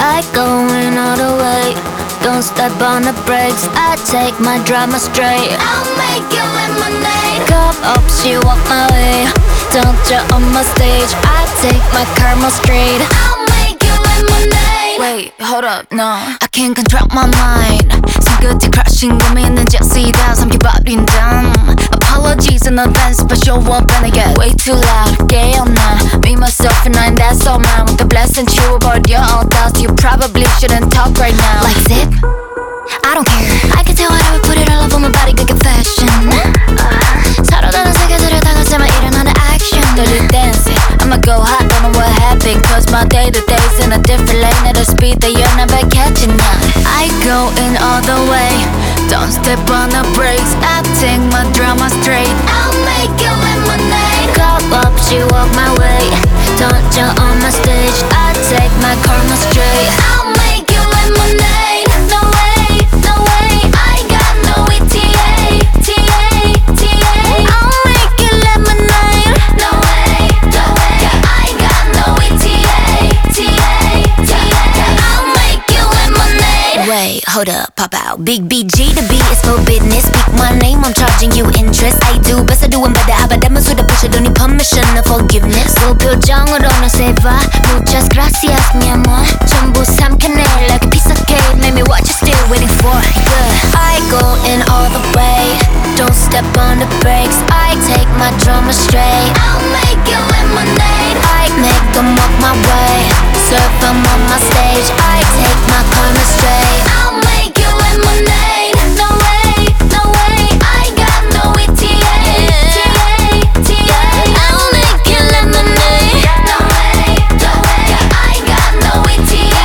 I going all the way, don't step on the brakes. I take my drama straight. I'll make you lemonade. Cup up, she walk my way. Don't you on my stage. I take my karma straight. I'll make you lemonade. Wait, hold up, no, I can't control my mind. 손끝이 crashing 고민은 jet시다 삼켜버린 דם. Apologies in advance, but show up and I get way too loud. 깨어나, me, myself and I, that's all mine. With the blessing 치워버려 all doubts. You probably shouldn't talk right now. Like zip, I don't care. I can tell whatever, put it all up on my body, good confession. 서로 다른 세계들을 다 같이만 일어나는 action. Dirty dancing, I'ma go hot, don't know what happened. Cause my day to day's in a different lane at a speed that you're never catching up. I go in all the way, don't step on the brakes. I take my drama straight. I'll make you lemonade. Cup up, she walk my way. Don't you on my stage. I take my karma straight. I'll make you lemonade. No way, no way, I got no ETA, TA, TA. I'll make you lemonade. No way, no way, I got no ETA, TA, TA. I'll make you lemonade. Wait, hold up, pop out. Big BG, the B is for business. Speak my name, I'm charging you interest. I do best, I doing better. 아바다만 수다 부셔, don't need permission or forgiveness. 고표정으로는 savor. Muchas gracias, mi amor. 전부 삼켜내 like a piece of cake. Maybe what you still waiting for? Yeah. I go in all the way, don't step on the brakes. I take my drama straight. I'll make you lemonade. I make them walk my way. Surf them on my stage. I take my karma straight. I'll make you lemonade. No way, no way, I got no ETA, TA, TA. I'll make you lemonade. No way, no way, I got no ETA,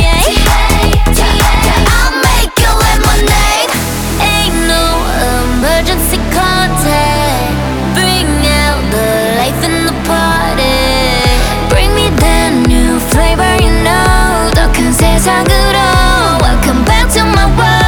TA, TA. I'll make you lemonade. Ain't no emergency contact. Bring out the life in the party. Bring me that new flavor, you know. 더 큰 세상으로. Welcome back to my world.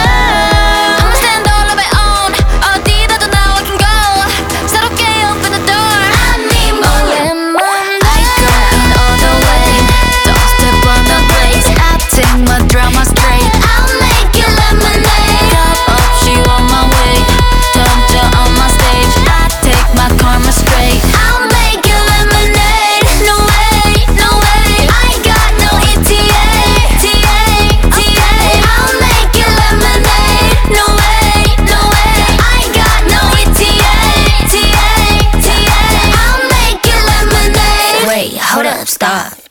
I'ma stand all of my own. 어디다도 now I can go. 새롭게 open the door. I need more lemonade. I go in all the way, don't step on the brakes. I take my drama straight. I'll make you lemonade. Cup up, she on my way. Don't you on my stage. I take my karma straight. I'll make you lemonade. No way, no way, I got no ETA, TA, TA. I'll make you lemonade. No way, no way, I got no ETA, TA, TA. I'll make you lemonade. Wait, hold up, stop.